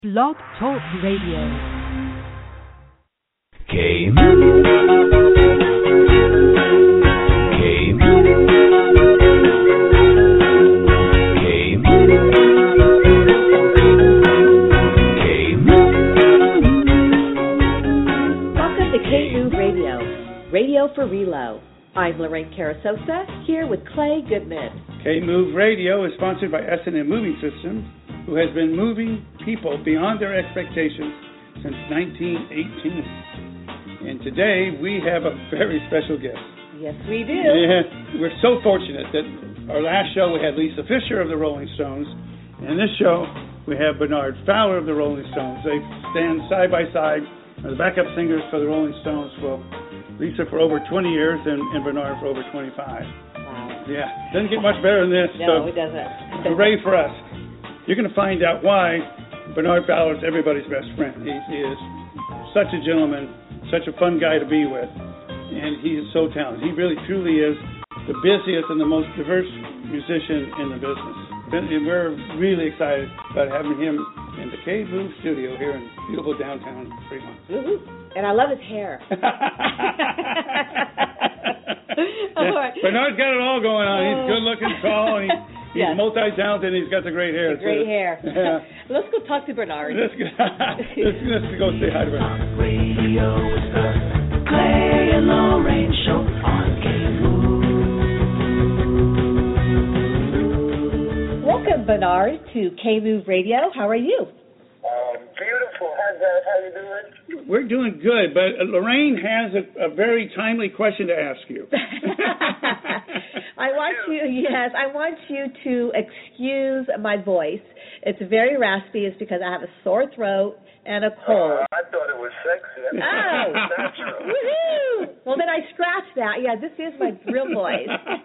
Blog Talk Radio. Radio for Relo. I'm Lorraine Carasosa, here with Clay Goodman. K-Move Radio is sponsored by S&M Moving Systems, who has been moving people beyond their expectations since 1918. And today we have a very special guest. Yes, we do. Yeah, we're so fortunate that our last show we had Lisa Fischer of the Rolling Stones, and this show we have Bernard Fowler of the Rolling Stones. They stand side by side as the backup singers for the Rolling Stones. Well, Lisa for over 20 years and Bernard for over 25. Wow. Yeah, doesn't get much better than this. No, it doesn't. Hooray for us. You're going to find out why Bernard Fowler is everybody's best friend. He is such a gentleman, such a fun guy to be with, and he is so talented. He really, truly is the busiest and the most diverse musician in the business. And we're really excited about having him in the K-Move studio here in beautiful downtown Fremont. Woo-hoo. And I love his hair. All right. Bernard's got it all going on. He's good looking, tall, and he's yes. multi-talented, and he's got the great hair. The great hair. Yeah. Let's go talk to Bernard. Let's go say hi to Bernard. Radio is the Clay and Lorraine show on K-Move. Welcome, Bernard, to K-Move Radio. How are you? Beautiful. How you doing? We're doing good, but Lorraine has a very timely question to ask you. I want you to excuse my voice. It's very raspy. It's because I have a sore throat and a cold. I thought it was sexy. Oh, natural. Woohoo! Well, then I scratched that. Yeah, this is my real voice.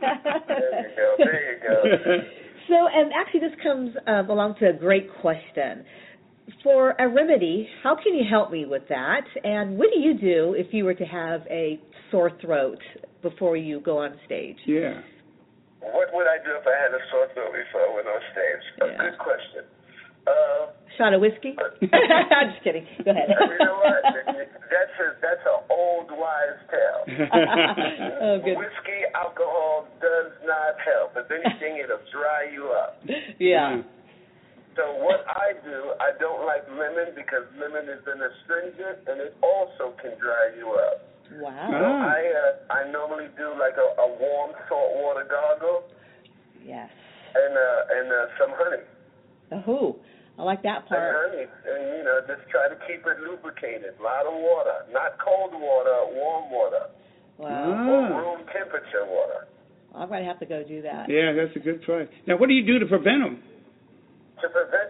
There you go. So, and actually this comes along to a great question. For a remedy, how can you help me with that? And what do you do if you were to have a sore throat before you go on stage? Yeah. What would I do if I had a sore throat before I went on stage? A good question. Shot of whiskey? I'm just kidding. Go ahead. You know what? That's an old wise tale. Oh, good. Whiskey, alcohol does not help. If anything, it'll dry you up. Yeah. So what I do, I don't like lemon because lemon is an astringent and it also can dry you up. Wow. So I normally do like a warm salt water gargle. Yes. And some honey. Oh, I like that part. And honey, and just try to keep it lubricated. A lot of water, not cold water, warm water. Wow. Or room temperature water. I'm going to have to go do that. Yeah, that's a good try. Now, what do you do to prevent them? To prevent,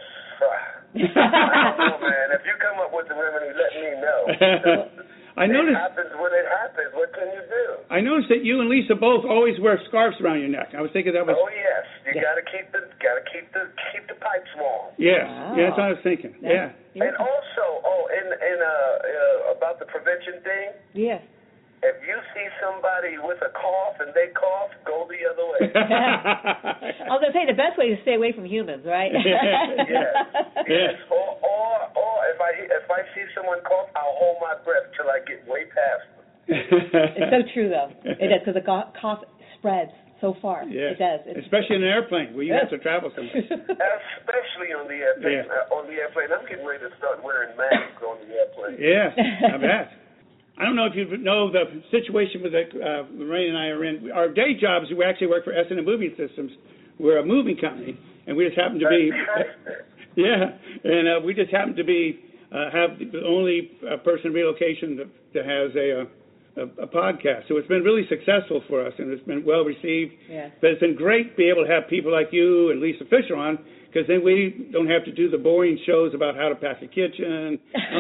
I don't know, man. If you come up with the remedy, let me know. I noticed. It happens when it happens. What can you do? I noticed that you and Lisa both always wear scarves around your neck. I was thinking that was. Oh yes, you gotta keep the pipes warm. Yes, Wow. yeah, that's what I was thinking. Yeah. And also, about the prevention thing. Yeah. If you see somebody with a cough and they cough, go the other way. I was going to say the best way is to stay away from humans, right? Yes. Or if I see someone cough, I'll hold my breath till I get way past them. It's so true, though. It is, because the cough spreads so far. Yes. It does. Especially in an airplane where you have to travel somewhere. Especially on the airplane. Yeah. On the airplane, I'm getting ready to start wearing masks on the airplane. Yeah, I bet. I don't know if you know the situation with Lorraine and I are in. Our day jobs, we actually work for S&M Moving Systems. We're a moving company, and we just happen to be, we just happen to be have the only person in relocation that has a podcast. So it's been really successful for us, and it's been well received. Yeah. But it's been great to be able to have people like you and Lisa Fischer on, because then we don't have to do the boring shows about how to pack a kitchen.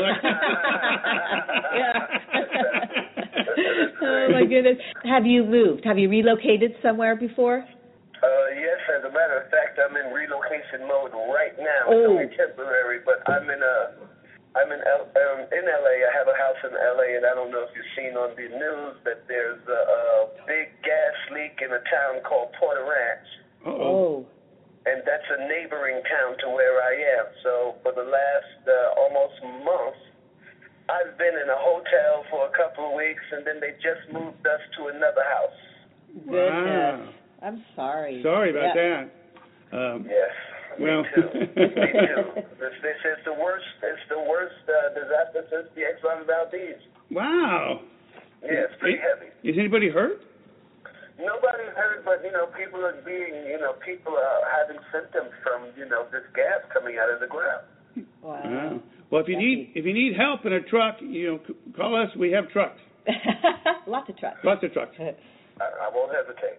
Oh, my goodness. Have you moved? Have you relocated somewhere before? Yes, as a matter of fact, I'm in relocation mode right now. Oh. It's only temporary, but I'm in LA. I have a house in LA, and I don't know if you've seen on the news that there's a big gas leak in a town called Porter Ranch. Uh-oh. and that's a neighboring town to where I am. So for the last almost month, I've been in a hotel for a couple of weeks, and then they just moved us to another house. Goodness. Wow. I'm sorry. Sorry about that. Yes. Well, Me too. Me too. This is the worst. It's the worst disaster since the Exxon Valdez. Wow. Yeah, it's pretty heavy. Is anybody hurt? Nobody's hurt, but people are having symptoms from this gas coming out of the ground. Wow. Well, if you need help in a truck, call us. We have trucks. Lots of trucks. Lots of trucks. I won't hesitate.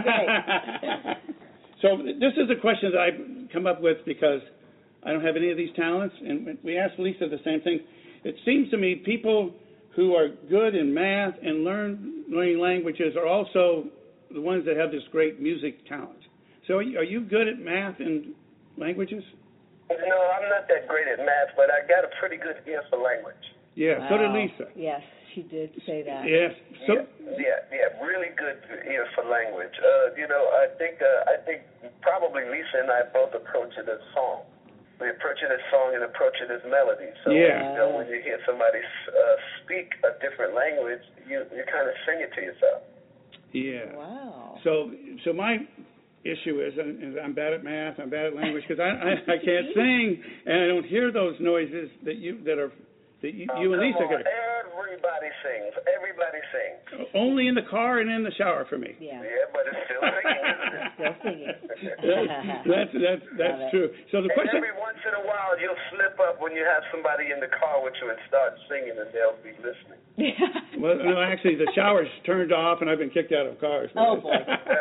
So this is a question that I come up with because I don't have any of these talents, and we asked Lisa the same thing. It seems to me people who are good in math and learning languages are also the ones that have this great music talent. So are you good at math and languages? No, I'm not that great at math, but I got a pretty good ear for language. Yeah, Wow. so did Lisa. Yes, she did say that. Yes. So, Yeah, really good ear for language. I think probably Lisa and I both approach it as song. We approach it as song and approach it as melody. So when you hear somebody speak a different language, you kind of sing it to yourself. Yeah. Wow. So my issue is I'm bad at math, I'm bad at language because I can't sing and I don't hear those noises that you and Lisa get. Everybody sings. Everybody sings. Only in the car and in the shower for me. Yeah. Yeah, but it's still singing, isn't it? Still singing. That's true. So the question. Every once in a while, you'll slip up when you have somebody in the car with you and start singing, and they'll be listening. Well, no, actually, the shower's turned off, and I've been kicked out of cars. Oh boy.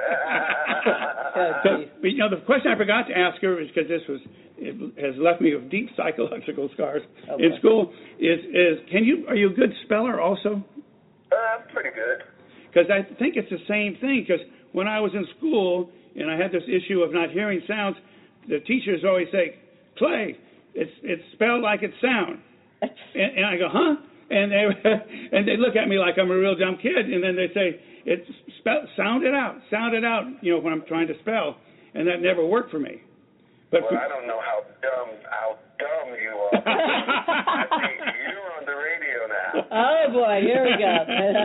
So, the question I forgot to ask her is because it has left me with deep psychological scars in school. Are you a good speller also? I'm pretty good. Because I think it's the same thing. Because when I was in school and I had this issue of not hearing sounds, the teachers always say, "Clay, it's spelled like it sounds," and I go, "Huh?" And they look at me like I'm a real dumb kid, and then they say, sound it out, when I'm trying to spell, and that never worked for me. But I don't know how dumb you are. I think you're on the radio now. Oh boy, here we go.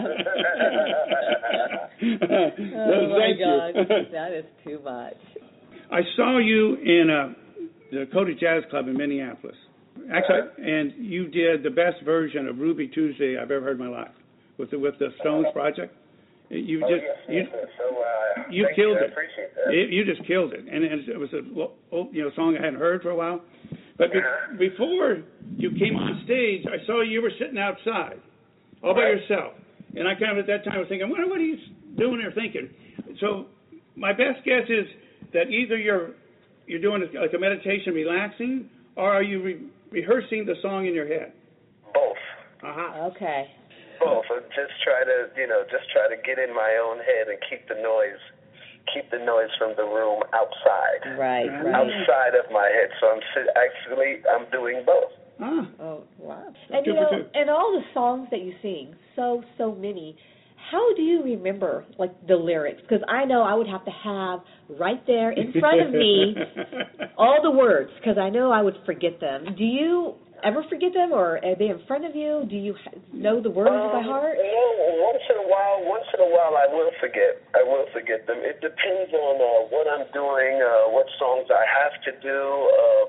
Oh my God, that is too much. I saw you in the Dakota Jazz Club in Minneapolis. Actually, and you did the best version of Ruby Tuesday I've ever heard in my life with the Stones project. You killed it. I appreciate that. You just killed it, and it was a song I hadn't heard for a while. But before you came on stage, I saw you were sitting outside, all by yourself, and I kind of at that time was thinking, what are you doing there thinking? So my best guess is that either you're doing like a meditation, relaxing, or are you rehearsing the song in your head? Both. Okay. Both. Just try to get in my own head and keep the noise from the room outside. Right. Outside of my head. So I'm doing both. Oh, wow. And and all the songs that you sing, so many, how do you remember the lyrics? Because I know I would have to have right there in front of me all the words, because I know I would forget them. Do you ever forget them, or are they in front of you? Do you know the words by heart? No, once in a while I will forget. Them. It depends on what I'm doing, what songs I have to do.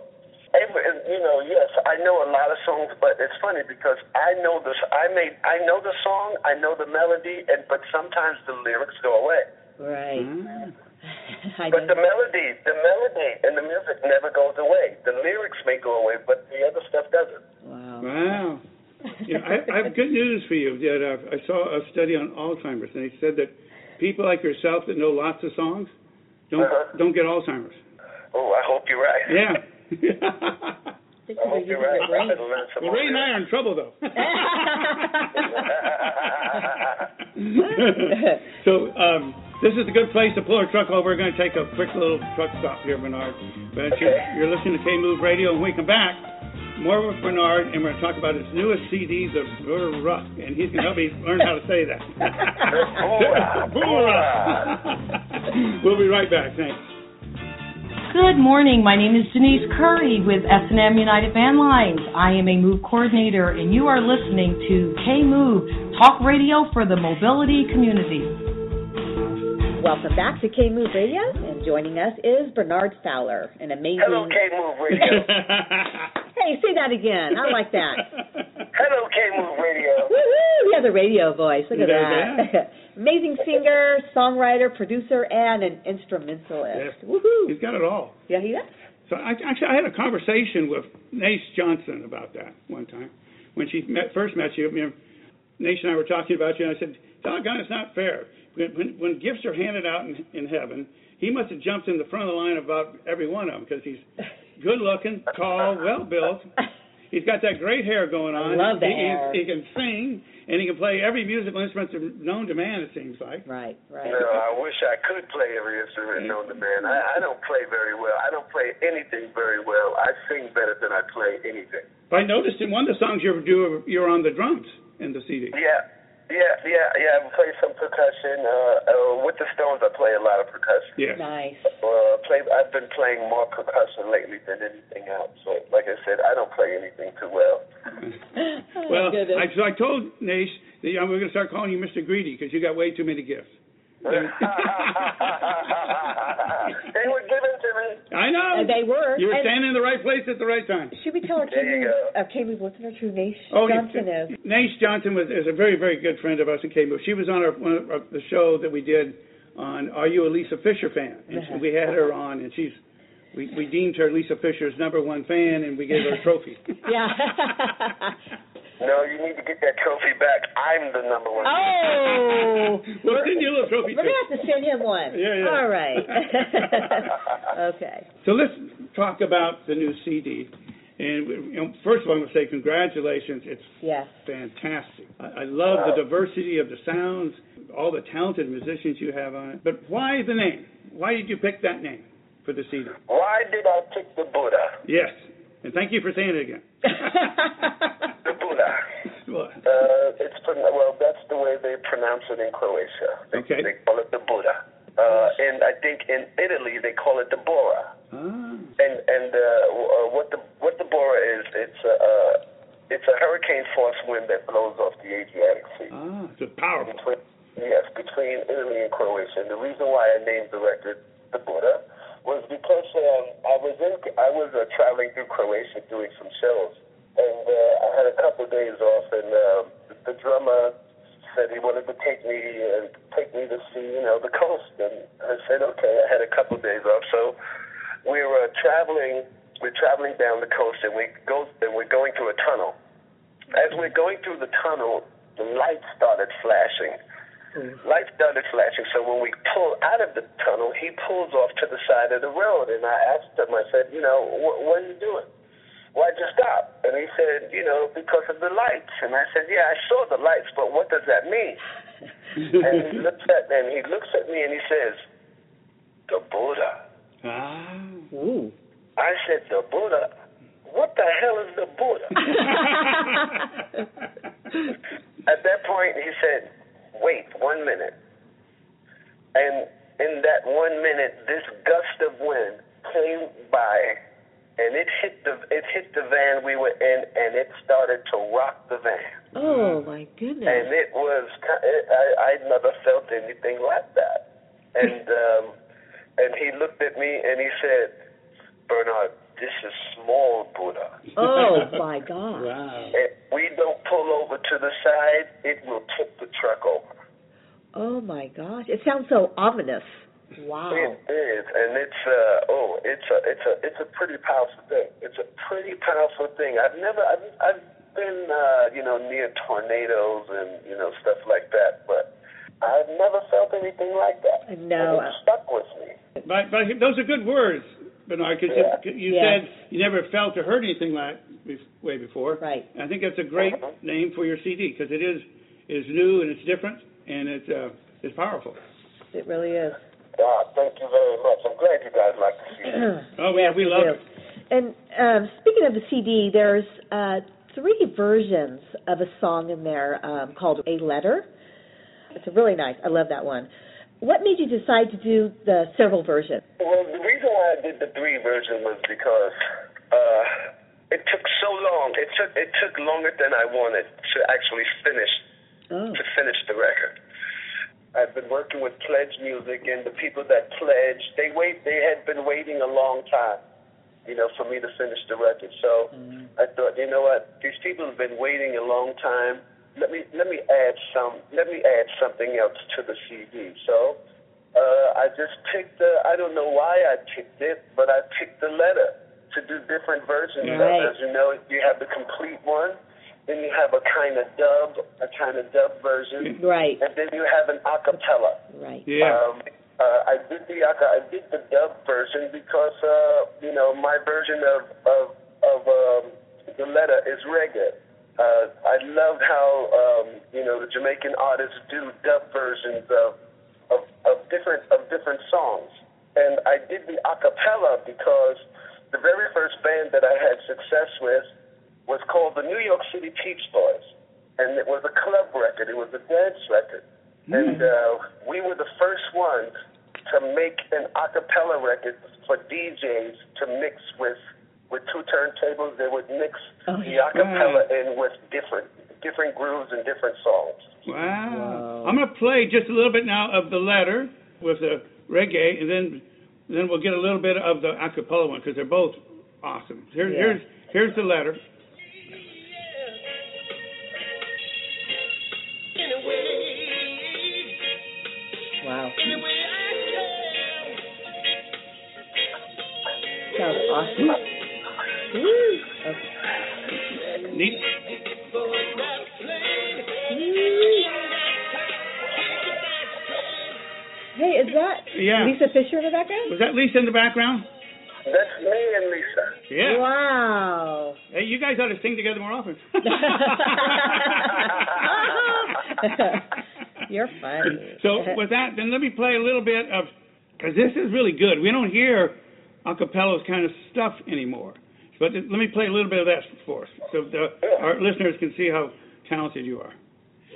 Yes, I know a lot of songs, but it's funny because I know the song, I know the melody, but sometimes the lyrics go away. Right. But the melody and the music never goes away. The lyrics may go away, but the other stuff doesn't. Wow. I have good news for you. I saw a study on Alzheimer's, and they said that people like yourself that know lots of songs don't get Alzheimer's. Oh, I hope you're right. Yeah. I hope you're right. Well, Ray and I are in trouble, though. So this is a good place to pull our truck over. We're going to take a quick little truck stop here, Bernard. But you're listening to K-Move Radio, and when we come back, more with Bernard, and we're going to talk about his newest CD, The Ruck, and he's going to help me learn how to say that. We'll We'll be right back. Thanks. Good morning. My name is Denise Curry with S&M United Van Lines. I am a MOVE coordinator, and you are listening to K-MOVE, talk radio for the mobility community. Welcome back to K-MOVE Radio, and joining us is Bernard Fowler, an amazing... Hello, K-MOVE Radio. Hey, say that again. I like that. Hello, K-MOVE Radio. Woo-hoo! You have the radio voice. Look at that. Amazing singer, songwriter, producer, and an instrumentalist. Yes. Woohoo! He's got it all. Yeah, he does. So I had a conversation with Nash Johnson about that one time. When she first met you, Nash and I were talking about you, and I said, doggone, it's not fair. When gifts are handed out in heaven, he must have jumped in the front of the line about every one of them because he's good-looking, tall, well-built. He's got that great hair going on. I love the hair. He can sing, and he can play every musical instrument known to man, it seems like. Right. No, I wish I could play every instrument known to man. I don't play very well. I don't play anything very well. I sing better than I play anything. I noticed in one of the songs you're on the drums in the CD. Yeah. I play some percussion. With the Stones, I play a lot of percussion. Yeah. Nice. I've been playing more percussion lately than anything else. So, like I said, I don't play anything too well. Well, I told Nash that we're going to start calling you Mr. Greedy because you got way too many gifts. They were given to me. I know. And they were. You were standing in the right place at the right time. Should we tell our K-MOVE listeners who Nash Johnson is? Nash Johnson is a very, very good friend of us at K-MOVE. She was on the show that we did on Are You a Lisa Fisher Fan? And we had her on, and we deemed her Lisa Fisher's #1 fan, and we gave her a trophy. Yeah. No, you need to get that trophy back. I'm the #1. Oh! We'll send you a little trophy. We're going to have to send him one. Yeah. All right. Okay. So let's talk about the new CD. And first of all, I'm going to say congratulations. It's fantastic. I love the diversity of the sounds, all the talented musicians you have on it. But why the name? Why did you pick that name for the CD? Why did I pick the Buddha? Yes. And thank you for saying it again. The Buddha. That's the way they pronounce it in Croatia. They call it the Buddha. And I think in Italy they call it the Bora. And what the Bora is, it's a hurricane force wind that blows off the Adriatic Sea. So powerful. Between Italy and Croatia. And the reason why I named the record the Buddha was because I was traveling through Croatia doing some shows, and I had a couple of days off, and the drummer said he wanted to take me to see the coast, and I said okay. I had a couple of days off, so we're traveling down the coast, and we're going through a tunnel. As we're going through the tunnel, the lights started flashing. Lights started flashing, so when we pull out of the tunnel, he pulls off to the side of the road, and I asked him, I said, what are you doing? Why'd you stop? And he said, because of the lights. And I said, yeah, I saw the lights, but what does that mean? And he looks at me and he says, the Buddha. I said, the Buddha? What the hell is the Buddha? At that point, he said, wait 1 minute. And in that 1 minute, this gust of wind came by, and it hit the van we were in, and it started to rock the van. Oh my goodness! And it was I'd never felt anything like that. And he looked at me and he said, Bernard, this is small Buddha. Oh my God! Wow! If we don't pull over to the side, it will tip the truck over. Oh my gosh! It sounds so ominous. Wow! It is, and it's a pretty powerful thing. It's a pretty powerful thing. I've been near tornadoes and stuff like that, but I've never felt anything like that. No, and it stuck with me. But those are good words, Bernard, because you said you never felt or heard anything like way before. Right. I think that's a great name for your CD because it is new and it's different and it's powerful. It really is. Thank you very much. I'm glad you guys like the CD. Oh yeah, we love it. And speaking of the CD, there's 3 versions of a song in there called A Letter. It's really nice. I love that one. what made you decide to do the several versions? Well, the reason why I did the 3 version was because it took so long. It took longer than I wanted to actually finish the record. I've been working with Pledge Music, and the people that pledged, they had been waiting a long time, for me to finish the record. So I thought, you know what, these people have been waiting a long time. Let me add something else to the CD. So I just picked I don't know why I picked it, but I picked the letter to do different versions of it. As you know, you have the complete one, then you have a kind of dub version, right, and then you have an a cappella. Right. Yeah. I did the dub version because my version of the letter is reggae. I loved how the Jamaican artists do dub versions of different songs, and I did the a cappella because the very first band that I had success with was called the New York City Peach Boys, and it was a club record. It was a dance record, and we were the first ones to make an a cappella record for DJs to mix with 2 turntables. They would mix the a cappella in with different grooves and different songs. Wow. I'm going to play just a little bit now of the letter with the reggae, and then we'll get a little bit of the a cappella one because they're both awesome. Here's the letter. Wow. Sounds awesome. Woo. Okay. Neat. Hey, is that Lisa Fisher in the background? Was that Lisa in the background? That's me and Lisa. Yeah. Wow. Hey, you guys ought to sing together more often. You're funny. So with that, then let me play a little bit of, because this is really good. We don't hear a cappella kind of stuff anymore. But let me play a little bit of that for us so our listeners can see how talented you are.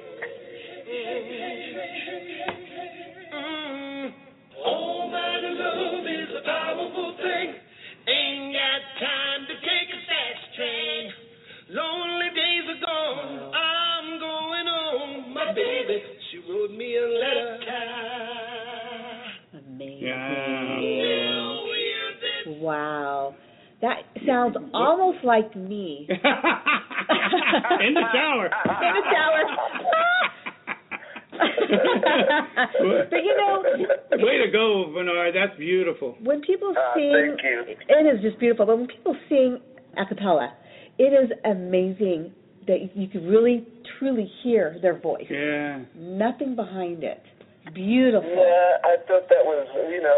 Oh, my love is a powerful thing. Ain't got time to take a fast train. Lonely days are gone. I'm going home. My baby, she wrote me a letter. Amazing. Yeah. Wow. That sounds almost like me. In the shower. In the shower. But way to go, Bernard. That's beautiful. When people sing, thank you. it is just beautiful. But when people sing a cappella, it is amazing that you can really, truly hear their voice. Yeah. Nothing behind it. Beautiful. Yeah, I thought that was,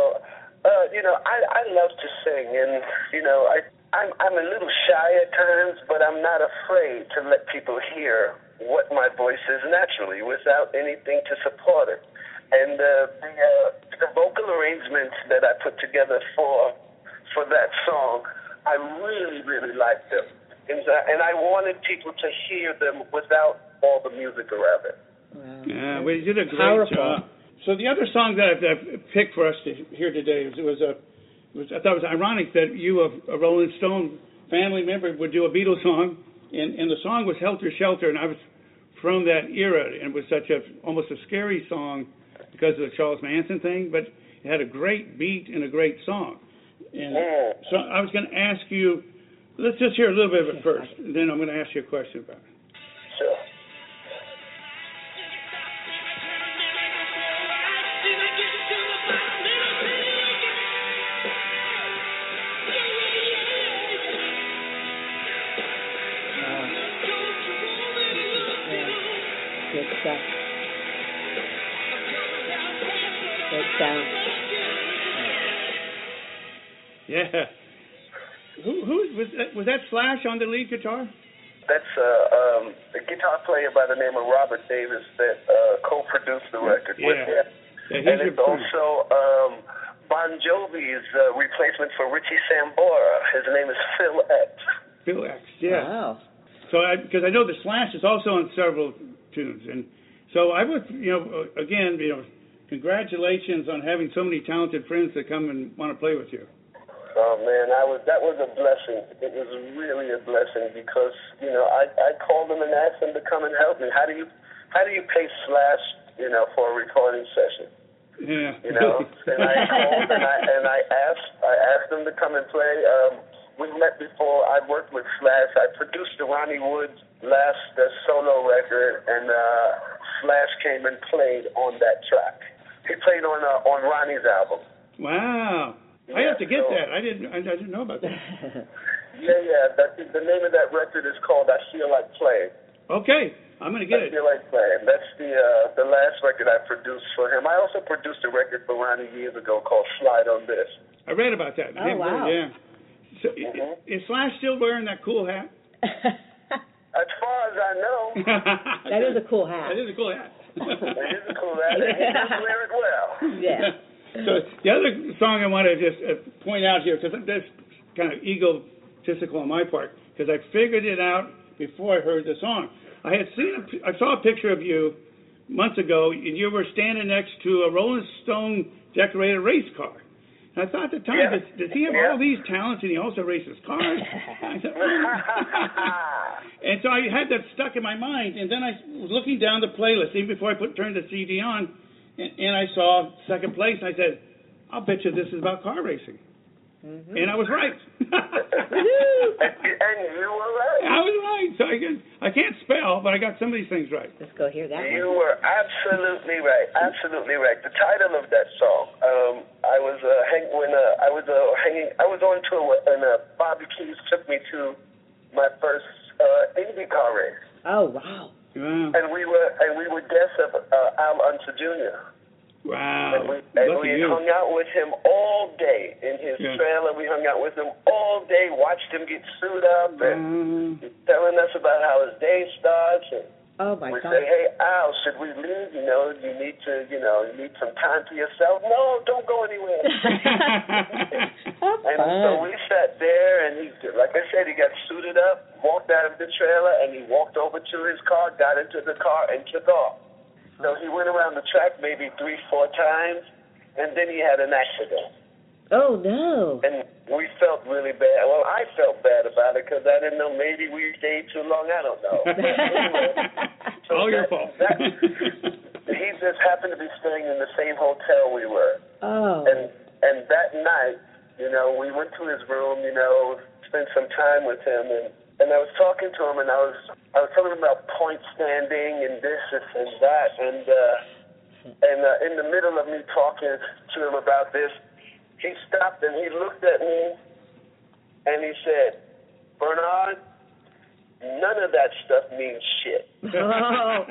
I love to sing, and I'm a little shy at times, but I'm not afraid to let people hear what my voice is naturally without anything to support it. And the vocal arrangements that I put together for that song, I really, really liked them. And I wanted people to hear them without all the music around it. Wow. Yeah, well, you did a great job. So the other song that I've picked for us to hear today I thought it was ironic that you, a Rolling Stone family member, would do a Beatles song, and the song was Helter Skelter, and I was from that era, and it was almost a scary song because of the Charles Manson thing, but it had a great beat and a great song. And so I was going to ask you, let's just hear a little bit of it first, and then I'm going to ask you a question about it. Sure. Good stuff. Good sound. Yeah. Who was that Slash on the lead guitar? That's a guitar player by the name of Robert Davis that co-produced the record with him. Yeah, and it's also Bon Jovi's replacement for Richie Sambora. His name is Phil X. Phil X, yeah. Wow. So because I know the Slash is also on several tunes, and so I was, again, congratulations on having so many talented friends that come and want to play with you. Oh man, that was a blessing. It was really a blessing because I called them and asked them to come and help me. How do you pay Slash for a recording session? Yeah. And I called and I asked them to come and play. We met before. I worked with Slash. I produced the Ronnie Wood last solo record, and Slash came and played on that track. He played on Ronnie's album. Wow. I have to get that. I didn't know about that. Yeah. The name of that record is called I Feel Like Playing. Okay, I'm going to get it. I Feel Like Playing. That's the last record I produced for him. I also produced a record for Ronnie years ago called Slide on This. I read about that. Oh, wow. Yeah. So, is Slash still wearing that cool hat? As far as I know. That is a cool hat. That is a cool hat. It is a cool hat. He does wear it well. Yeah. So the other song I want to just point out here, because that's kind of egotistical on my part, because I figured it out before I heard the song. I saw a picture of you months ago, and you were standing next to a Rolling Stone decorated race car. And I thought at the time, does he have all these talents, and he also races cars? I thought, and so I had that stuck in my mind, and then I was looking down the playlist, even before I turned the CD on, and I saw second place, and I said, I'll bet you this is about car racing. Mm-hmm. And I was right. And you were right. I was right. So I can't spell, but I got some of these things right. Let's go hear that. You were absolutely right. Absolutely right. The title of that song, I was on tour and Bobby Keys took me to my first IndyCar race. Oh wow. Wow. And we were guests of Al Unser Jr. Wow. And we hung out with him all day in his trailer. We hung out with him all day, watched him get suited up and telling us about how his day starts. And we say, hey, Al, should we leave? You need some time to yourself. No, don't go anywhere. And so we sat there, and like I said, he got suited up, walked out of the trailer, and he walked over to his car, got into the car, and took off. So he went around the track maybe 3-4 times, and then he had an accident. Oh, no. And we felt really bad. Well, I felt bad about it because I didn't know maybe we stayed too long. I don't know. All your fault. He just happened to be staying in the same hotel we were. Oh. And that night, we went to his room, spent some time with him, and I was talking to him, and I was telling him about point standing and this and that, and in the middle of me talking to him about this, he stopped and he looked at me, and he said, Bernard, none of that stuff means shit. Oh.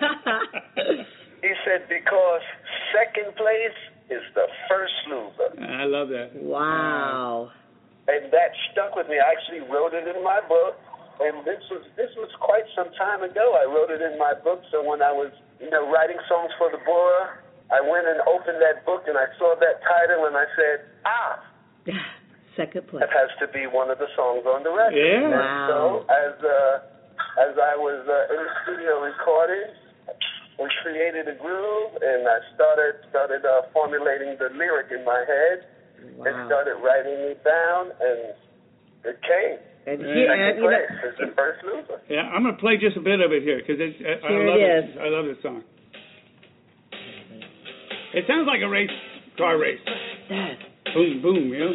He said, because second place is the first loser. I love that. Wow. And that stuck with me. I actually wrote it in my book, and this was quite some time ago. I wrote it in my book, so when I was, writing songs for the Bora, I went and opened that book, and I saw that title, and I said, second place. That has to be one of the songs on the record. Yeah. Wow. So as I was in the studio recording, we created a groove, and I started formulating the lyric in my head. Wow. And started writing it down, and it came. And second place is the first loser. Yeah, I'm going to play just a bit of it here because I love this song. It sounds like a car race. Yes. Boom, boom, Wow.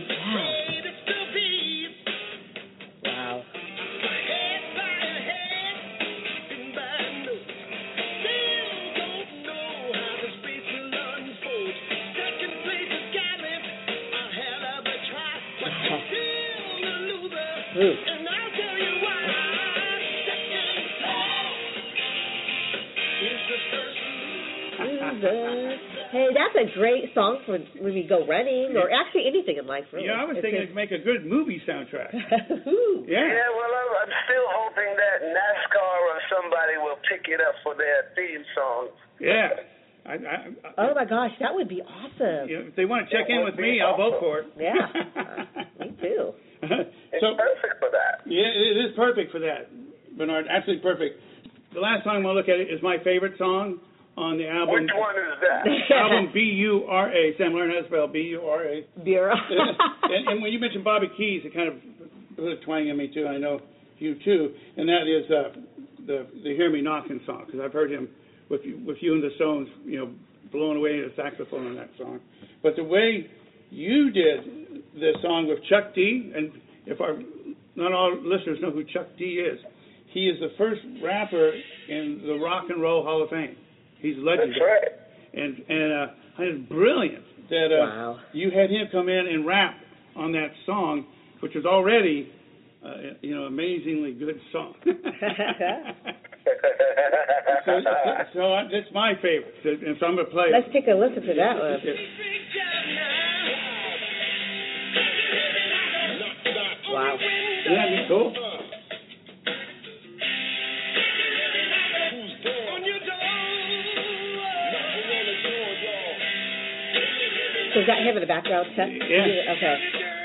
And I'll tell you why. Hey, that's a great song for when we go running or actually anything in life, really. Yeah, I was thinking it'd make a good movie soundtrack. Yeah, well, I'm still hoping that NASCAR or somebody will pick it up for their theme song. Yeah. Oh, my gosh, that would be awesome. If they want to check in with me, I'll vote for it. Yeah, me too. It's perfect for that. Yeah, it is perfect for that, Bernard. Absolutely perfect. The last song I'm going to look at is my favorite song on the album. Which one is that? Album B-U-R-A. Sam, learn how to spell B-U-R-A. Bureau. and when you mentioned Bobby Keys, it kind of put a twang in me, too. I know you, too. And that is the Hear Me Knockin' song, because I've heard him with you and the Stones, blowing away the saxophone on that song. But the way you did the song with Chuck D, and not all listeners know who Chuck D is, he is the first rapper in the Rock and Roll Hall of Fame. He's legendary. That's right. And it's brilliant that wow. you had him come in and rap on that song, which was already, amazingly good song. so that's my favorite, and so I'm going to play it. Let's take a listen to that one. Wow. Isn't that cool? So is that him in the background, Chuck? Yeah. Okay.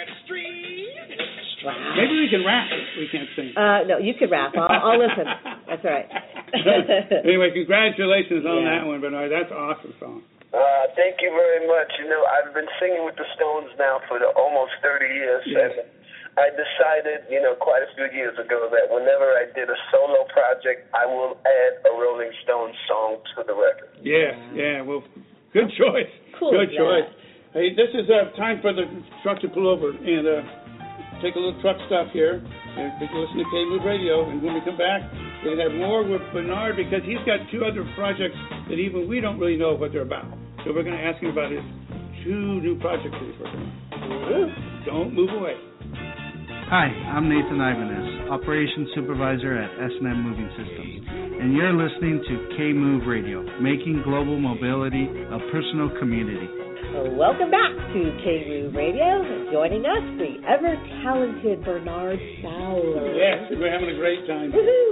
Wow. Maybe we can rap. We can't sing. No, you can rap. I'll listen. That's all right. Anyway, congratulations on that one, Bernard. That's an awesome song. Thank you very much. I've been singing with the Stones now for almost 30 years, yes. And I decided, quite a few years ago that whenever I did a solo project, I will add a Rolling Stones song to the record. Yes, yeah. Well, good choice. Cool. Good choice. Hey, this is time for the truck to pull over and take a little truck stop here. And we can listen to K-Move Radio. And when we come back, we're going to have more with Bernard because he's got two other projects that even we don't really know what they're about. So we're going to ask him about his two new projects that he's working on. Don't move away. Hi, I'm Nathan Ibanez, Operations Supervisor at S&M Moving Systems, and you're listening to K-Move Radio, making global mobility a personal community. Welcome back to K-Move Radio. Joining us, the ever-talented Bernard Fowler. Yes, we're having a great time. Woohoo!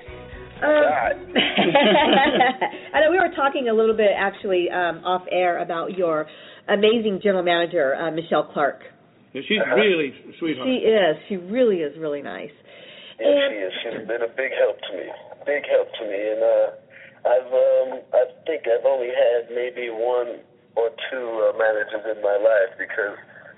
I know we were talking a little bit, actually, off air about your amazing general manager, Michelle Clark. Yeah, she's really a sweetheart. She is. She really is really nice. Yes, she is. She's been a big help to me. And I think I've only had maybe one or two managers in my life because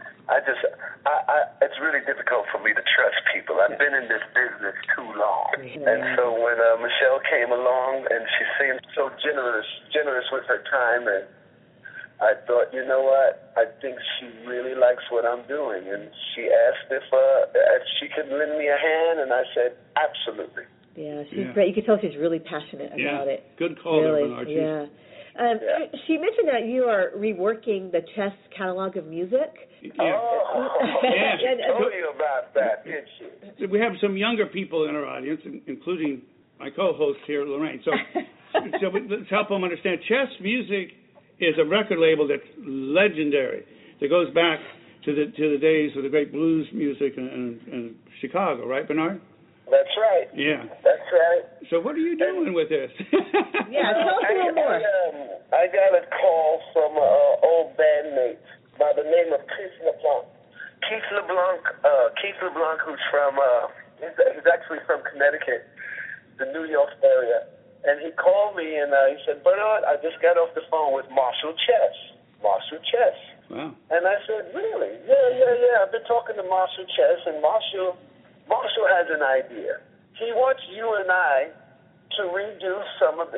it's really difficult for me to trust people. I've been in this business too long. Yeah. And so when Michelle came along and she seemed so generous with her time, and I thought, you know what, I think she really likes what I'm doing. And she asked if she could lend me a hand, and I said, absolutely. Yeah, she's great. You can tell she's really passionate about it. Good call, really, Bernard. Yeah. She mentioned that you are reworking the Chess catalog of music. Yeah. She told you about that, didn't she? We have some younger people in our audience, including my co-host here, Lorraine. So let's help them understand. Chess Music is a record label that's legendary. That goes back to the days of the great blues music in Chicago, right, Bernard? That's right. Yeah. That's right. So what are you doing with this? Yeah, tell us a little more. I got a call from an old bandmate by the name of Keith LeBlanc. Keith LeBlanc, who's from, he's actually from Connecticut, the New York area. And he called me and he said, Bernard, I just got off the phone with Marshall Chess. Wow. And I said, really? Yeah. I've been talking to Marshall Chess, and Marshall has an idea. He wants you and I to redo some of the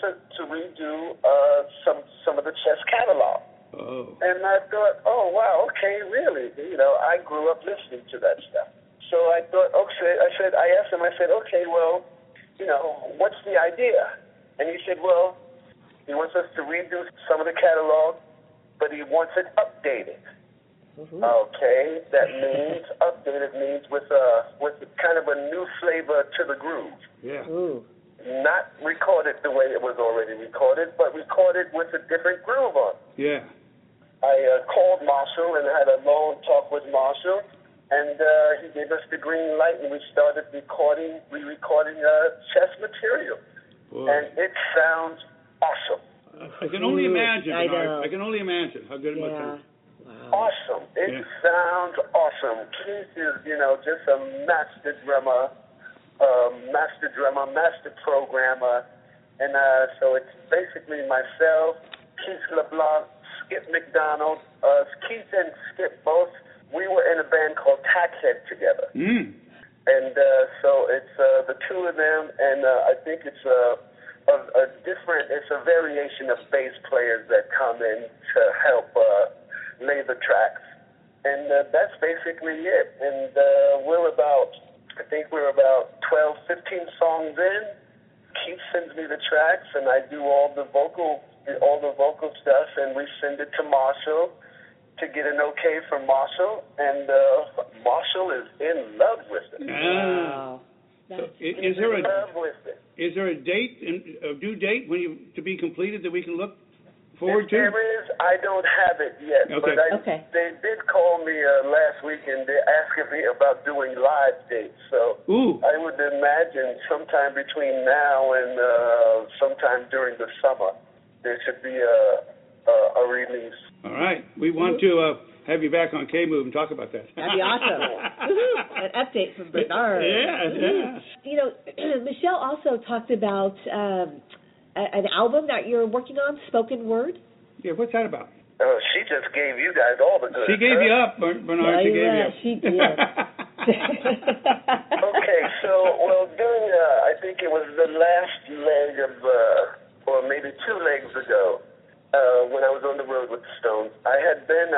Chess catalog. Oh. And I thought, oh wow, okay, really? I grew up listening to that stuff. So I thought, okay, I asked him, okay, well, what's the idea? And he said, well, he wants us to redo some of the catalog, but he wants it updated. Mm-hmm. Okay, that means updated means with kind of a new flavor to the groove. Yeah. Ooh. Not recorded the way it was already recorded, but recorded with a different groove on. Yeah. I called Marshall and had a long talk with Marshall, and he gave us the green light, and we started re-recording Chess material. Whoa. And it sounds awesome. I can only imagine. I know. I can only imagine how good it must sound. Wow. Awesome. It sounds awesome. Keith is, just a master drummer, master programmer, And so it's basically myself, Keith LeBlanc, Skip McDonald. Keith and Skip both, we were in a band called Tackhead together. And so it's the two of them, and I think it's it's a variation of bass players that come in to help lay the tracks. And that's basically it. And I think we're about 12, 15 songs in. Keith sends me the tracks, and I do all the vocal stuff, and we send it to Marshall to get an okay from Marshall, and Marshall is in love with it. Wow. So is there a date, a due date to be completed that we can look forward to? There is. I don't have it yet, okay. But they did call me last week, and they're asking me about doing live dates. So I would imagine sometime between now and sometime during the summer, there should be a release. All right. We want to have you back on K-Move and talk about that. That'd be awesome. An update from Bernard. Yeah. You know, Michelle also talked about an album that you're working on, Spoken Word. Yeah, what's that about? Oh, she just gave you guys all the good. She gave you up, Bernard. She gave you up. She did. Okay, so, during, I think it was the last leg of, or maybe 2 legs ago, when I was on the road with the Stones, I had been,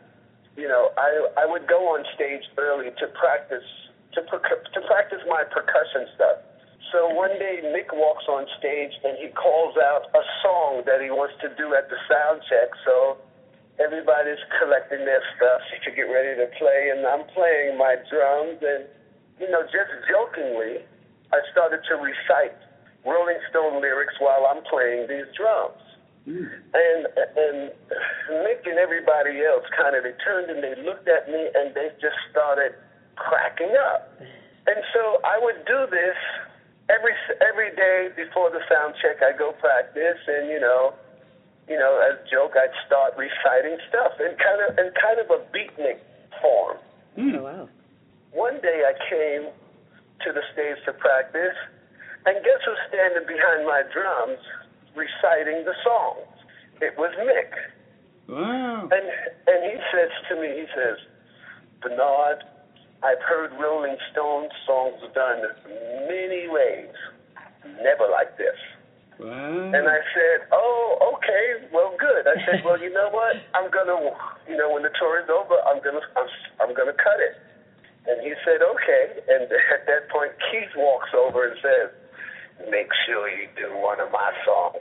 I would go on stage early to practice my percussion stuff. So one day Mick walks on stage and he calls out a song that he wants to do at the sound check. So everybody's collecting their stuff to get ready to play, and I'm playing my drums, and just jokingly, I started to recite Rolling Stone lyrics while I'm playing these drums. And Mick and everybody else they turned and they looked at me and they just started cracking up. And so I would do this every day before the sound check. I go practice, and as a joke, I'd start reciting stuff in kind of a beatnik form. Oh wow! One day I came to the stage to practice, and guess who's standing behind my drums reciting the songs? It was Mick. Wow! And he says to me, Bernard, I've heard Rolling Stone songs done many ways, never like this. Wow. And I said, oh, okay, well, good. I said, well, you know what? I'm gonna, when the tour is over, I'm gonna cut it. And he said, okay. And at that point, Keith walks over and says, make sure you do one of my songs.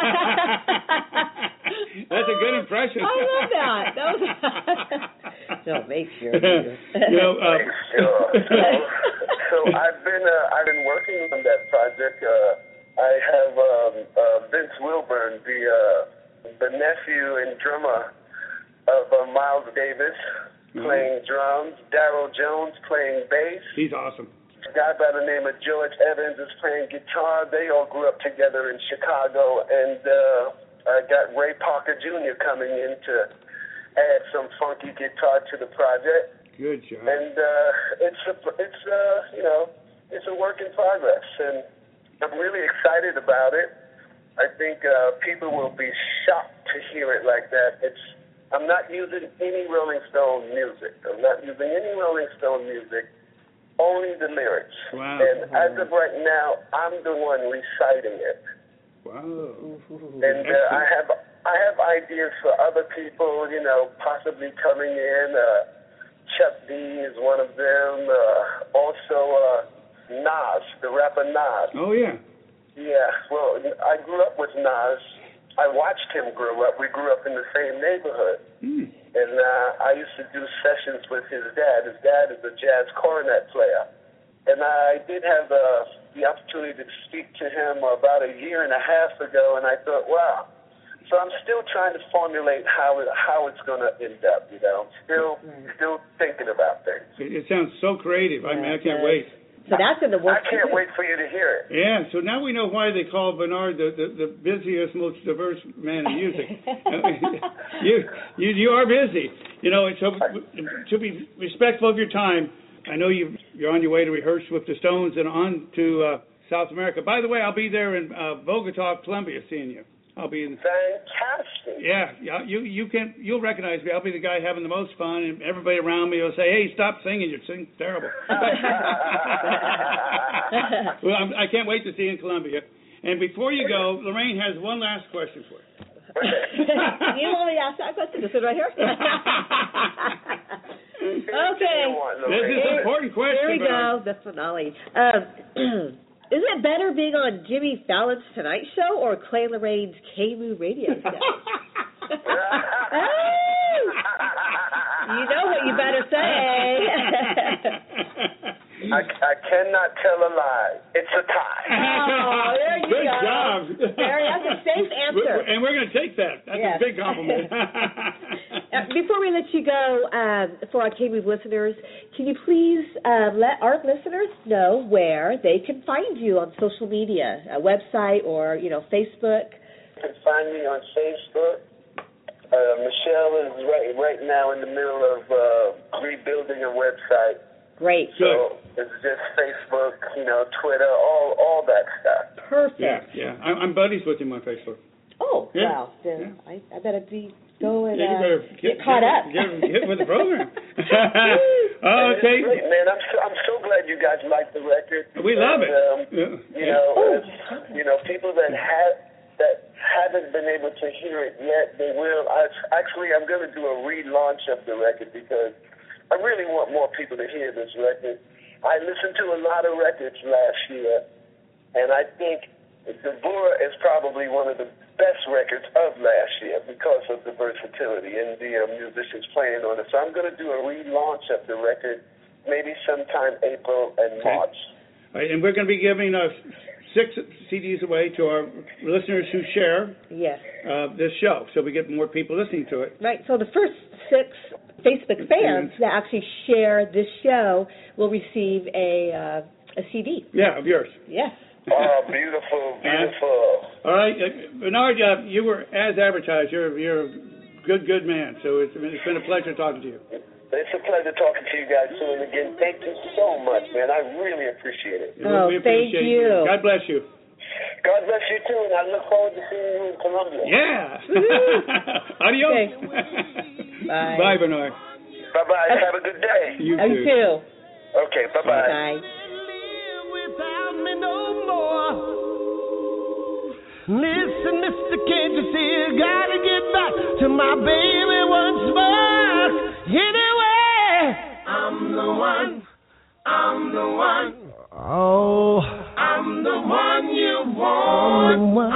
That's a good impression. I love that. No, make sure. Make sure. So I've been working on that project. I have Vince Wilburn, the nephew and drummer of Miles Davis, playing drums. Darryl Jones playing bass. He's awesome. A guy by the name of George Evans is playing guitar. They all grew up together in Chicago, and I got Ray Parker Jr. coming in to add some funky guitar to the project. Good job. And it's a work in progress, and I'm really excited about it. I think people will be shocked to hear it like that. I'm not using any Rolling Stone music. Only the lyrics. Wow. And as of right now, I'm the one reciting it. Wow. And I have ideas for other people, possibly coming in. Chuck D is one of them. Also, Nas, the rapper Nas. Oh, yeah. Yeah, well, I grew up with Nas. I watched him grow up. We grew up in the same neighborhood. And I used to do sessions with his dad. His dad is a jazz cornet player. And I did have the opportunity to speak to him about a year and a half ago, and I thought, wow. So I'm still trying to formulate how it's going to end up, Still thinking about things. It sounds so creative. I mean, I can't wait. So that's in the works. I can't wait for you to hear it. Yeah, so now we know why they call Bernard the busiest, most diverse man in music. you are busy. So to be respectful of your time, I know you're on your way to rehearse with the Stones and on to South America. By the way, I'll be there in Bogota, Colombia, seeing you. I'll be in. Fantastic. Yeah, you'll recognize me. I'll be the guy having the most fun, and everybody around me will say, "Hey, stop singing! You're singing terrible." Well, I can't wait to see you in Colombia. And before you go, Lorraine has one last question for you. You want me to ask that question? This one right here. Okay. This is an important question. Here we go. The finale. Is it better being on Jimmy Fallon's Tonight Show or Clay Lorraine's K-Move radio show? You know what you better say. I cannot tell a lie. It's a tie. Oh, there you Good go. job. That's a safe answer. And we're going to take that. That's a big compliment. Before we let you go, for our K-Move listeners, can you please let our listeners know where they can find you on social media, a website or, Facebook? You can find me on Facebook. Michelle is right now in the middle of rebuilding a website. Great. So it's just Facebook, Twitter, all that stuff. Perfect. Yeah. I'm buddies with him on Facebook. Oh, yeah. Wow. Then yeah. I better go and you better get caught up. Get with the program. Okay. Great, man. I'm so glad you guys like the record. We love it. People that haven't been able to hear it yet, they will. I'm going to do a relaunch of the record because I really want more people to hear this record. I listened to a lot of records last year, and I think Deborah is probably one of the best records of last year because of the versatility and the musicians playing on it. So I'm going to do a relaunch of the record maybe sometime April and March. All right, and we're going to be giving 6 CDs away to our listeners who share this show, so we get more people listening to it. Right, so the first 6 Facebook fans that actually share this show will receive a CD. Yeah, of yours. Yes. Oh, beautiful. All right, Bernard, you were, as advertised, you're a good man, so it's been a pleasure talking to you. It's a pleasure talking to you guys too, and again, thank you so much, man. I really appreciate it. We appreciate thank you. God bless you. God bless you too, and I look forward to seeing you in Colombia. Yeah. Adios. Okay. Bye. Bye, Bernard. Bye-bye. Have a good day. You too. too. Okay, bye-bye. Bye. Without me no more. Listen, mister, can't you see? Gotta get back to my baby once more. Anyway, I'm the one. Oh, I'm the one you want.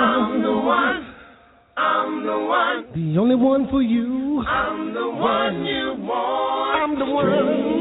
I'm the one. The only one for you. I'm the one you want. I'm the one.